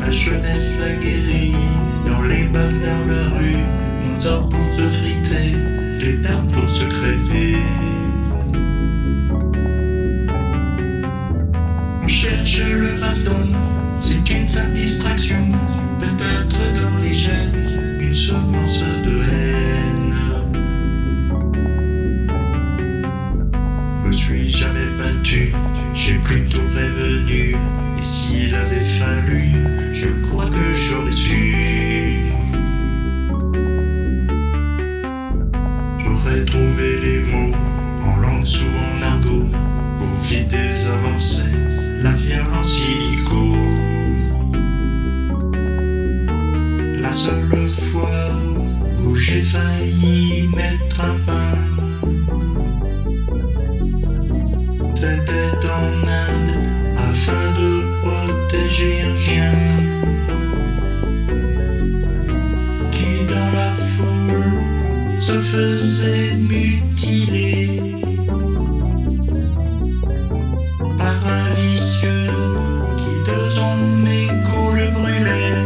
La jeunesse aguerrie dans les bars, dans la rue, on dort pour se friter, les dames pour se crêper. On cherche le baston, c'est une simple distraction, peut-être dans les gènes, une semence de haine. Me suis jamais battu, j'ai plutôt prévenu, et s'il avait fallu, je crois que j'aurais su. J'aurais trouvé les mots, en langue ou en argot, pour vite désamorcer la violence illico. La seule fois où j'ai failli mettre un pain, c'était en Inde, afin de protéger un chien qui dans la foule se faisait mutiler par un vicieux qui de son mégot le brûlait.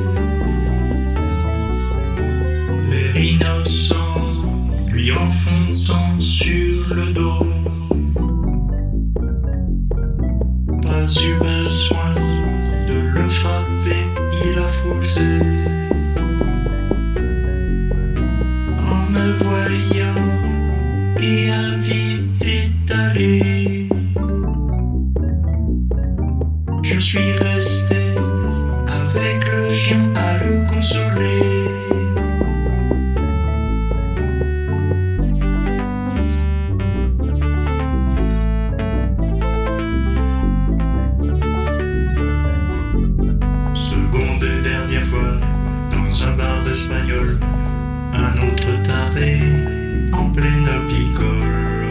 Les innocents lui enfonçant sur le dos. Pas eu besoin de le frapper, il a foncé. En me voyant et invité d'aller, je suis resté avec le chien à le consoler. Seconde et dernière fois, dans un bar espagnol, un autre taré en pleine picole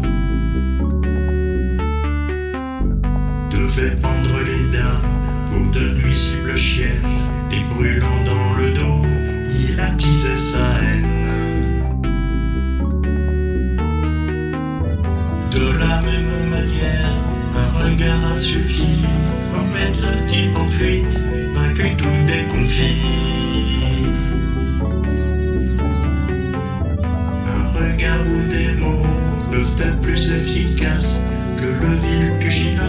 devait prendre les dames pour de nuisibles chiennes, les brûlant dans le dos, il attisait sa haine. De la même manière, un regard a suffi pour mettre le type en fuite, vaincu tout déconfit. Un regard ou des mots peuvent être plus efficaces que le vil pugilat.